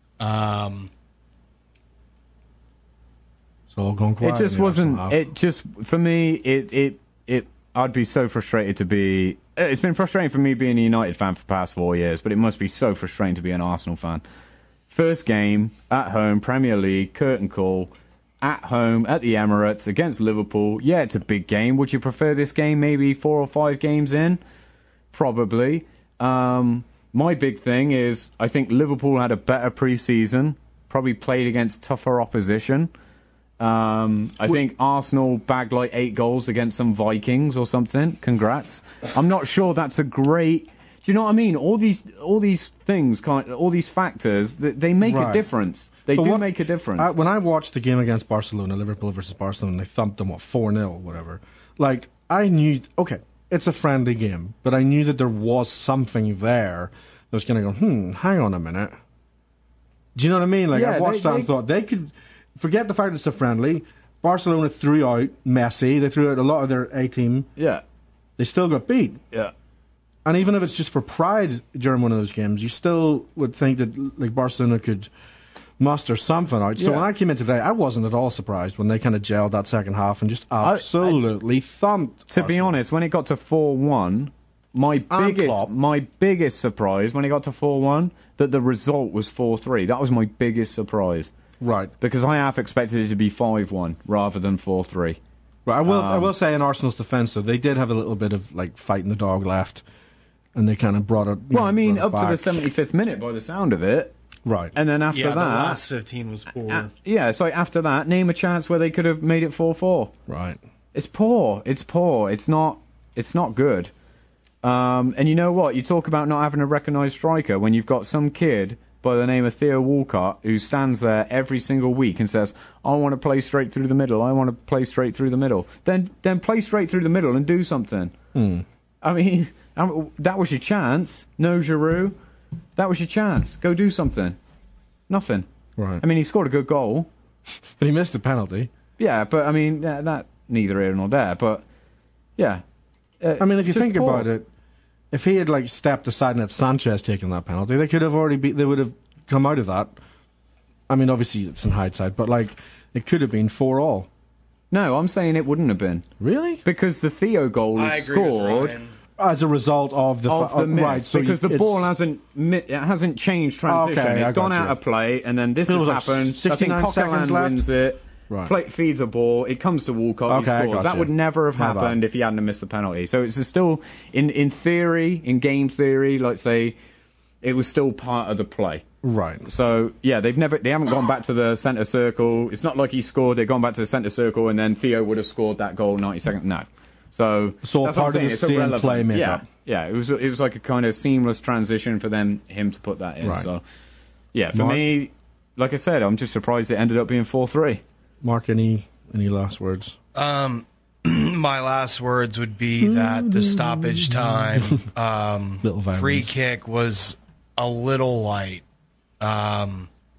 It's all gone quiet. It just wasn't. It just, for me, it. I'd be so frustrated to be. It's been frustrating for me being a United fan for the past 4 years, but it must be so frustrating to be an Arsenal fan. First game at home, Premier League, curtain call, at home at the Emirates against Liverpool. Yeah, it's a big game. Would you prefer this game maybe 4 or 5 games in? Probably. My big thing is I think Liverpool had a better pre-season, probably played against tougher opposition. I think Arsenal bagged like 8 goals against some Vikings or something. Congrats. I'm not sure that's a great... Do you know what I mean? All these things, all these factors, they make a difference. They make a difference. When I watched the game against Barcelona, Liverpool versus Barcelona, they thumped them, 4-0, whatever. Like, I knew, okay, it's a friendly game, but I knew that there was something there that was going to go, hang on a minute. Do you know what I mean? Like, I watched that and thought, they could... Forget the fact it's a friendly. Barcelona threw out Messi. They threw out a lot of their A-team. Yeah. They still got beat. Yeah. And even if it's just for pride during one of those games, you still would think that like Barcelona could muster something out. So when I came in today, I wasn't at all surprised when they kind of gelled that second half and just absolutely thumped. To be honest, when it got to 4-1, my biggest surprise when it got to 4-1 that the result was 4-3. That was my biggest surprise. Right. Because I half expected it to be 5-1 rather than 4-3. Right. I will say in Arsenal's defence, though, they did have a little bit of like fighting the dog left, and they kind of brought it. Well, I mean, up to the 75th minute by the sound of it. Right. And then after that, the last 15 was poor. So after that, name a chance where they could have made it 4-4. Right. It's poor. It's poor. It's not good. And you know what? You talk about not having a recognised striker when you've got some kid by the name of Theo Walcott, who stands there every single week and says, I want to play straight through the middle, I want to play straight through the middle. Then play straight through the middle and do something. I mean, that was your chance. No, Giroud. That was your chance. Go do something. Nothing. Right. I mean, he scored a good goal. But he missed the penalty. Yeah, but I mean, that neither here nor there. But, yeah. I mean, if you think about it, if he had like stepped aside and had Sanchez taken that penalty, they could have they would have come out of that. I mean, obviously it's in hindsight, but like it could have been 4-4. No, I'm saying it wouldn't have been. Really? Because the Theo goal is scored as a result of the miss. Right, so because the ball hasn't changed transition. Okay, it's gone out of play, and then this has happened. 69 seconds left. Wins it. Right. Feeds a ball, it comes to Walcott, he scores. That would never have happened if he hadn't missed the penalty. So it's still, in theory, in game theory, like say, it was still part of the play. Right. So yeah, they haven't gone back to the centre circle. It's not like he scored. They've gone back to the centre circle, and then Theo would have scored that goal 90 seconds. No. So that's part of the same play makeup. Yeah. It was like a kind of seamless transition for him to put that in. Right. So yeah, for me, like I said, I'm just surprised it ended up being 4-3. Mark, any last words? My last words would be that the stoppage time free kick was a little light. I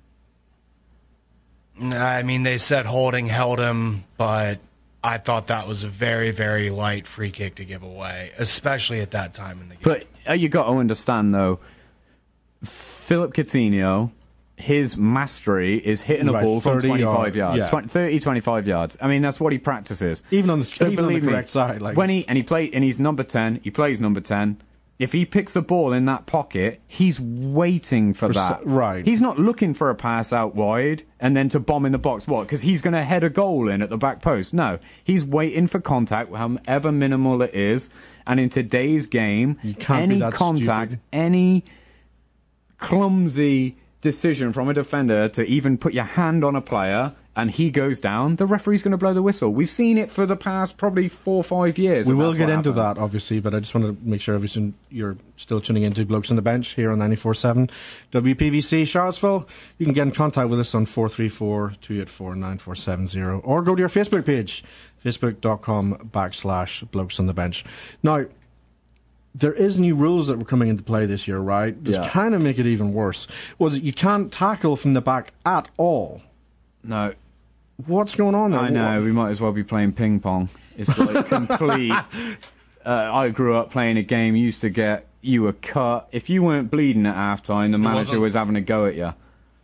mean, they said Holding held him, but I thought that was a very, very light free kick to give away, especially at that time in the game. But you got to understand, though, Philip Coutinho, his mastery is hitting a Right, ball from 30 25 yards, yeah. 30, 25 yards. I mean, that's what he practices. Even on the believe me, correct side, like when he's number 10, he plays number 10. If he picks the ball in that pocket, he's waiting for that. Right. He's not looking for a pass out wide and then to bomb in the box. What? Because he's going to head a goal in at the back post. No. He's waiting for contact, however minimal it is. And in today's game, any contact, any clumsy decision from a defender to even put your hand on a player and he goes down, the referee's going to blow the whistle. We've seen it for the past probably 4 or 5 years. We will get into that, obviously, but I just want to make sure you're still tuning into Blokes on the Bench here on 94.7 WPVC Charlottesville. You can get in contact with us on 434-284-9470 or go to your Facebook page, facebook.com/Blokes on the Bench. Now, there is new rules that were coming into play this year, right? Just kind of make it even worse. Was it you can't tackle from the back at all? No. What's going on there? I know, we might as well be playing ping pong. It's like complete... I grew up playing a game, you used to get you a cut. If you weren't bleeding at half-time, the manager was having a go at you.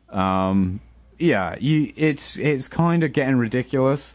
It's kind of getting ridiculous.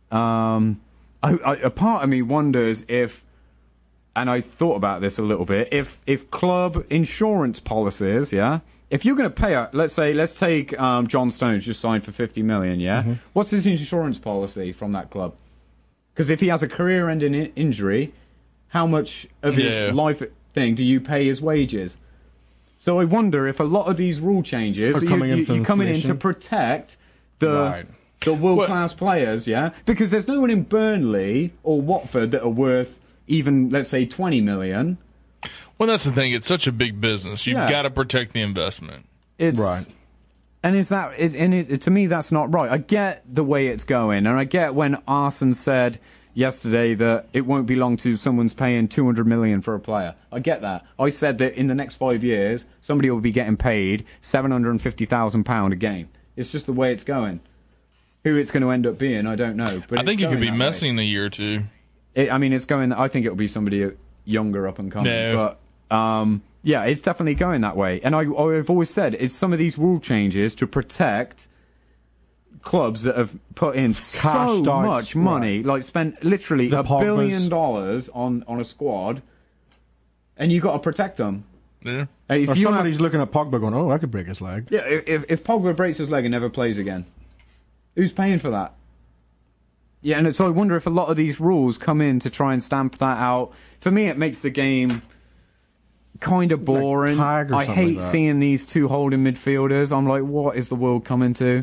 A part of me wonders if... And I thought about this a little bit. If club insurance policies, if you're going to pay out, let's take John Stones just signed for 50 million, Mm-hmm. What's his insurance policy from that club? Because if he has a career-ending injury, how much of his life thing do you pay his wages? So I wonder if a lot of these rule changes you're coming in to protect the world-class players, Because there's no one in Burnley or Watford that are worth even, let's say, 20 million. Well, that's the thing. It's such a big business. You've got to protect the investment. It's right. And to me, that's not right. I get the way it's going, and I get when Arsene said yesterday that it won't be long till someone's paying 200 million for a player. I get that. I said that in the next 5 years, somebody will be getting paid £750,000 a game. It's just the way it's going. Who it's going to end up being, I don't know. But I think it could be messy in a year or two. It's going... I think it'll be somebody younger up and coming. No. But, it's definitely going that way. And I've always said, it's some of these rule changes to protect clubs that have put in so much money, like spent literally $1 billion on a squad, and you got to protect them. Yeah. If somebody's looking at Pogba going, I could break his leg. Yeah, if Pogba breaks his leg and never plays again, who's paying for that? Yeah, and so I wonder if a lot of these rules come in to try and stamp that out. For me, it makes the game kind of boring. I hate seeing these two holding midfielders. I'm like, what is the world coming to?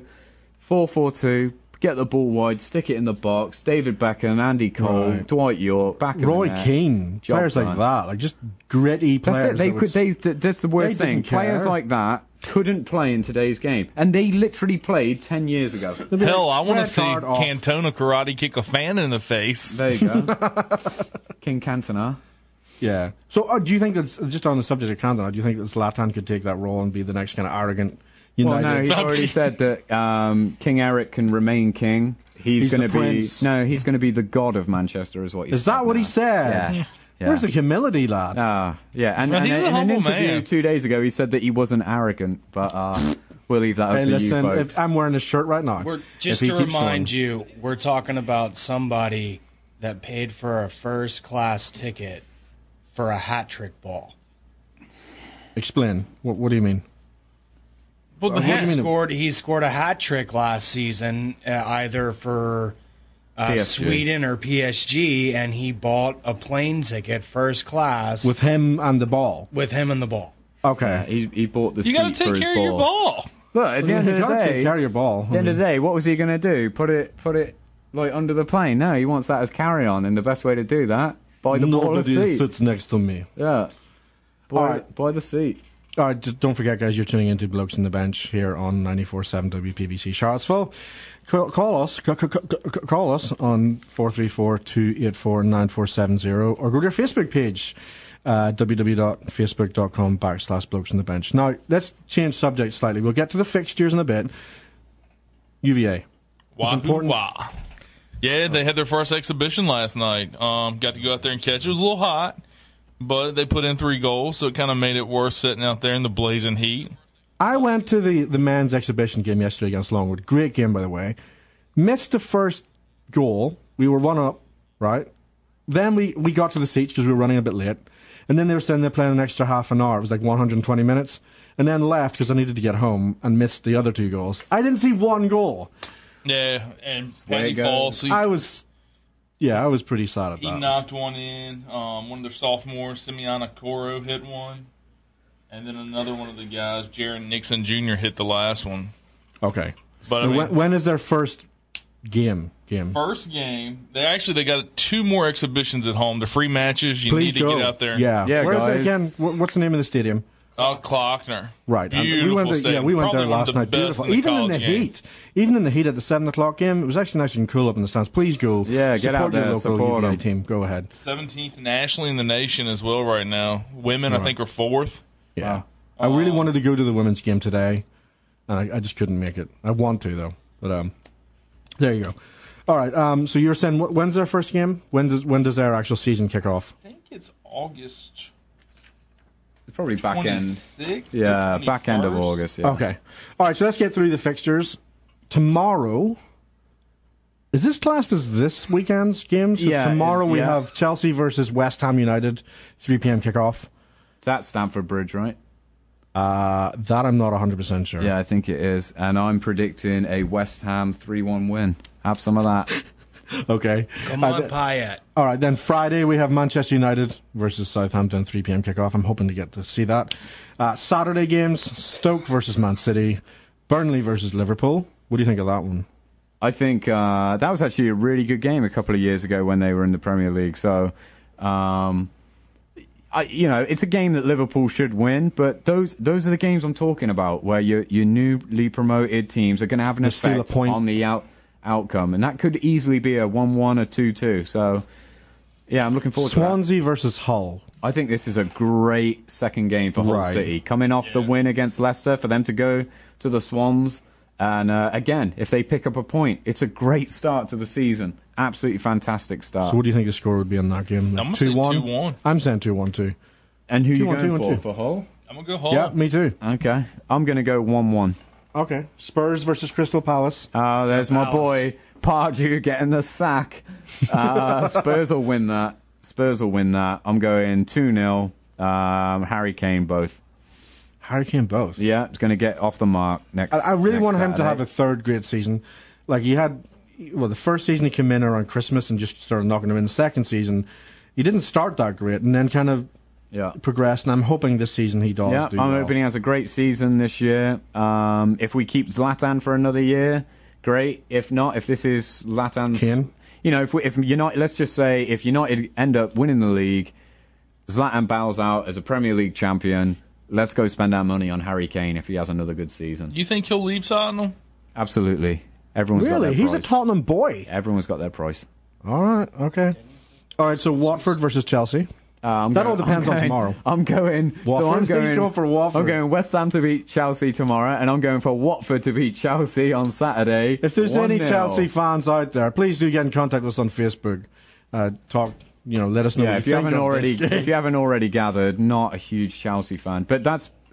4-4-2, get the ball wide, stick it in the box. David Beckham, Andy Cole, Dwight York, back Roy Keane, players like that, like just gritty players. That's the worst thing. Players like that couldn't play in today's game, and they literally played 10 years ago. Hell, I want to see Cantona karate kick a fan in the face. There you go. King Cantona. Yeah. So do you think that's, just on the subject of Cantona, do you think that Zlatan could take that role and be the next kind of arrogant United? Well, no, he's already said that King Eric can remain king. He's going to be... No, he's going to be the god of Manchester, is what he said. Is that what he said? Yeah. Where's the humility, lad? Yeah, and in an interview 2 days ago, he said that he wasn't arrogant, but we'll leave that up to you folks. If I'm wearing a shirt right now. Just to remind you, we're talking about somebody that paid for a first-class ticket for a hat-trick ball. Explain. What do you mean? Well, he scored a hat-trick last season, either for... Sweden or PSG, and he bought a plane ticket first class with him and the ball. Okay, he bought the seat for his ball. You got to take care of your ball. Look, at the end of the day, take care of your ball. At the end of the day, what was he going to do? Put it like under the plane? No, he wants that as carry on, and the best way to do that, buy the ball a seat. Nobody sits next to me. Yeah, buy the seat. All right, don't forget, guys, you're tuning into Blokes on the Bench here on 94.7 WPVC Charlottesville. Call us on 434-284-9470 or go to your Facebook page, www.facebook.com/Blokes on the Bench. Now, let's change subject slightly. We'll get to the fixtures in a bit. UVA. It's important. Yeah, they had their first exhibition last night. Got to go out there and catch. It was a little hot, but they put in 3 goals, so it kind of made it worth sitting out there in the blazing heat. I went to the men's exhibition game yesterday against Longwood. Great game, by the way. Missed the first goal. We were 1-up, right? Then we got to the seats because we were running a bit late. And then they were saying they're playing an extra half an hour. It was like 120 minutes. And then left because I needed to get home and missed the other 2 goals. I didn't see 1 goal. Yeah, and Paddy Falls. I was pretty sad at that. He knocked one in. One of their sophomores, Simiana Coro, hit one. And then another one of the guys, Jaron Nixon Jr., hit the last one. Okay. But I mean, when is their first game? First game. They got 2 more exhibitions at home. They're free matches. You Please need to go. get out there. Yeah. Where is it guys. again? What's the name of the stadium? Klockner. Right. Beautiful we went stadium. there Probably one of last the night. best Beautiful. in the Even in the college game. heat. Even in the heat at the 7 o'clock game, it was actually nice and cool up in the stands. Please go. Yeah, get out your there, local support UVA them. team. Go ahead. 17th nationally in the nation as well right now. Women, I think, are 4th. Yeah. I really wanted to go to the women's game today, and I just couldn't make it. I want to, though. But there you go. All right. So you're saying when's their first game? When does their actual season kick off? I think it's August Probably back end. 26th. Yeah, or back end of 21st. August. Yeah. Okay. All right. So let's get through the fixtures. Tomorrow. Is this classed as this weekend's game? So Yeah, tomorrow we yeah. have Chelsea versus West Ham United, 3 p.m. kickoff. It's at Stamford Bridge, right? That I'm not 100% sure. Yeah, I think it is. And I'm predicting a West Ham 3-1 win. Have some of that. Okay. Come on, Payet. All right, then Friday we have Manchester United versus Southampton, 3 p.m. kickoff. I'm hoping to get to see that. Saturday games, Stoke versus Man City, Burnley versus Liverpool. What do you think of that one? I think that was actually a really good game a couple of years ago when they were in the Premier League. So, it's a game that Liverpool should win, but those are the games I'm talking about, where your newly promoted teams are going to have an steal a effect point. on the outcome, and that could easily be a 1-1 or 2-2. So, yeah, I'm looking forward to that. Swansea versus Hull. I think this is a great second game for Hull Right. City. Coming off the win against Leicester, for them to go to the Swans. And again, if they pick up a point, it's a great start to the season. Absolutely fantastic start. So what do you think the score would be in that game? I'm gonna say 2-1. I'm saying 2-1 too. And who you 2-1, going 2-1, for Hull? I'm going to go Hull. Yeah, me too. Okay. I'm going to go 1-1. Okay. Spurs versus Crystal Palace. There's my boy, Pardew, getting the sack. Spurs will win that. I'm going 2-0. Harry Kane both. Harry Kane both. Yeah, it's going to get off the mark next I really want him to Saturday. have a third great season. Like he had, the first season he came in around Christmas and just started knocking him in. The second season, he didn't start that great and then kind of progressed. And I'm hoping this season he does. Yeah, do I'm well. hoping he has a great season this year. If we keep Zlatan for another year, great. If not, if this is Zlatan's, Kane? if United, let's just say if United end up winning the league, Zlatan bows out as a Premier League champion. Let's go spend our money on Harry Kane if he has another good season. You think he'll leave Tottenham? Absolutely. Everyone's got Really? their He's price. a Tottenham boy. Everyone's got their price. All right. Okay. All right. So Watford versus Chelsea. That all depends on tomorrow. I'm going. Watford? He's going for Watford. I'm going West Ham to beat Chelsea tomorrow, and I'm going for Watford to beat Chelsea on Saturday. If there's any 1-0. Chelsea fans out there, please do get in contact with us on Facebook. Talk. Let us know. Yeah, what if you think haven't of already, this game. if you haven't already gathered, not a huge Chelsea fan, but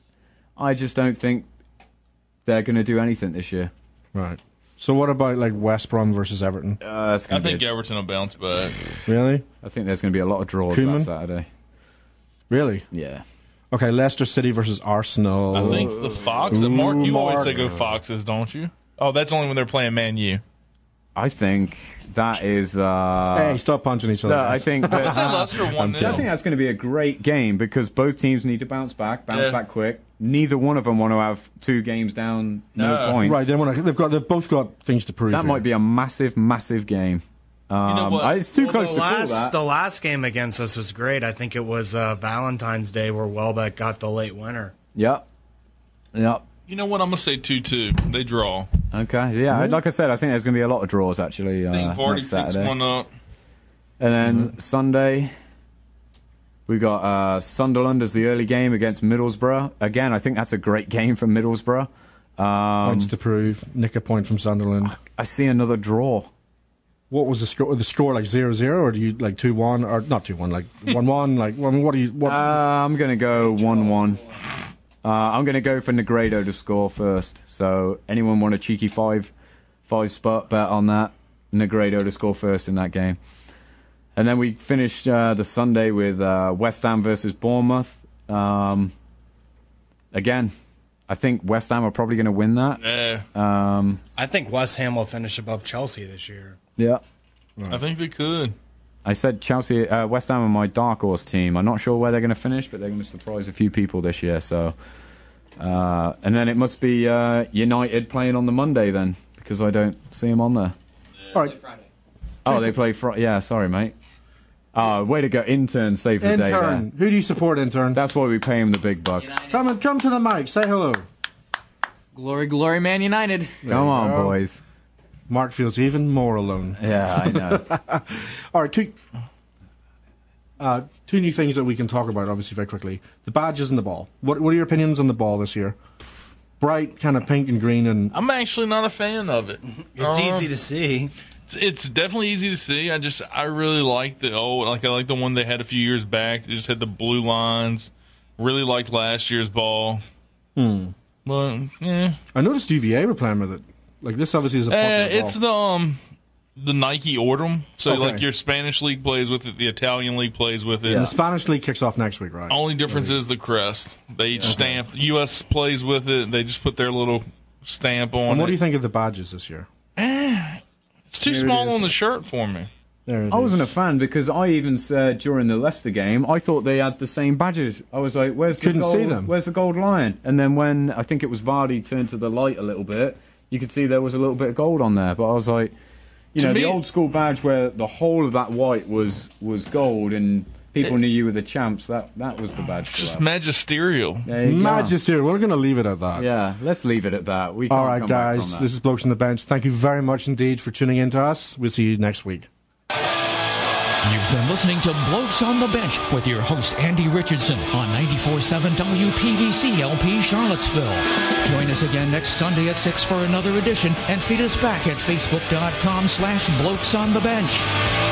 I just don't think they're going to do anything this year. Right. So what about like West Brom versus Everton? It's I gonna think be Everton will bounce back. Really? I think there's going to be a lot of draws Koeman? that Saturday. Really? Yeah. Okay. Leicester City versus Arsenal. I think the Foxes. Mark, you always Mark. say go Foxes, don't you? Oh, that's only when they're playing Man U. I think that is. Hey, stop punching each other. No, I guys. think I said that. Leicester 1-0. I think that's going to be a great game because both teams need to bounce back quick. Neither one of them want to have 2 games down, no No. points. Right. They've both got things to prove. That here. might be a massive, massive game. know what? It's too Well, close to call that. the last game against us was great. I think it was Valentine's Day where Welbeck got the late winner. Yep. You know what? I'm going to say 2-2. They draw. Okay. Yeah. Like I said, I think there's going to be a lot of draws actually I think Vardy next picks Saturday. one up. And then Sunday, we got Sunderland as the early game against Middlesbrough. Again, I think that's a great game for Middlesbrough. points to prove. Nick a point from Sunderland. I see another draw. What was the score? The score like 0-0, or do you like 2-1, or not 2-1, like 1-1? Like, what do you? What? I'm going to go 1-1. I'm going to go for Negredo to score first. So anyone want a cheeky five spot bet on that? Negredo to score first in that game. And then we finished the Sunday with West Ham versus Bournemouth. Again, I think West Ham are probably going to win that. Yeah. I think West Ham will finish above Chelsea this year. Yeah. I think they could. I said Chelsea, West Ham are my dark horse team. I'm not sure where they're going to finish, but they're going to surprise a few people this year. So, and then it must be United playing on the Monday then, because I don't see them on there. All right. Friday. Oh, they play Friday. Yeah, sorry, mate. Way to go, intern. Save the day. Intern. Who do you support, intern? That's why we pay him the big bucks. United. Come to the mic. Say hello. Glory, glory, Man United. Come on, go. boys. Mark feels even more alone. Yeah, I know. All right, two new things that we can talk about, obviously, very quickly. The badges and the ball. What are your opinions on the ball this year? Bright, kind of pink and green, and I'm actually not a fan of it. It's easy to see. It's definitely easy to see. I really like I like the one they had a few years back. They just had the blue lines. Really liked last year's ball. But yeah, I noticed UVA were playing with it. Like this, obviously, is a popular it's ball. the Nike ordered them. So Okay. like your Spanish league plays with it, the Italian league plays with it. And the Spanish league kicks off next week, right? Only difference is the crest. They each stamp. U.S. plays with it. They just put their little stamp on And what it. do you think of the badges this year? It's too Here it small is. on the shirt for me. There it I wasn't a is. fan because I even said during the Leicester game, I thought they had the same badges. I was like, where's the Couldn't gold? see them. Where's the gold lion? And then when I think it was Vardy turned to the light a little bit, you could see there was a little bit of gold on there. But I was like, To me- the old school badge where the whole of that white was gold and people knew you were the champs, that was the badge. Just for that. magisterial. There you go. Magister. We're going to leave it at that. Yeah, let's leave it at that. We All can't right, come back guys. from that. This is Blokes on the Bench. Thank you very much indeed for tuning in to us. We'll see you next week. You've been listening to Blokes on the Bench with your host Andy Richardson on 94.7 WPVC LP Charlottesville. Join us again next Sunday at 6 for another edition and feed us back at facebook.com/Blokes on the Bench.